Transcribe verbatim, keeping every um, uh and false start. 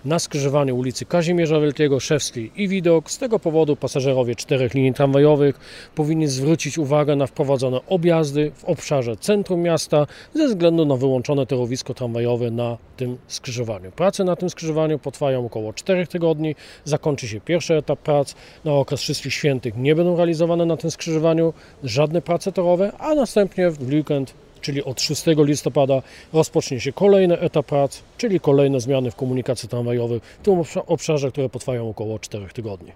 na skrzyżowaniu ulicy Kazimierza Wielkiego, Szewskiej i Widok. Z tego powodu pasażerowie czterech linii tramwajowych powinni zwrócić uwagę na wprowadzone objazdy w obszarze centrum miasta ze względu na wyłączone torowisko tramwajowe na tym skrzyżowaniu. Prace na tym skrzyżowaniu potrwają około czterech tygodni. Zakończy się pierwszy etap prac. Na okres Wszystkich Świętych nie będą realizowane na tym skrzyżowaniu żadne prace torowe, a następnie w weekend, czyli od szóstego listopada, rozpocznie się kolejny etap prac, czyli kolejne zmiany w komunikacji tramwajowej w tym obszarze, które potrwają około czterech tygodni.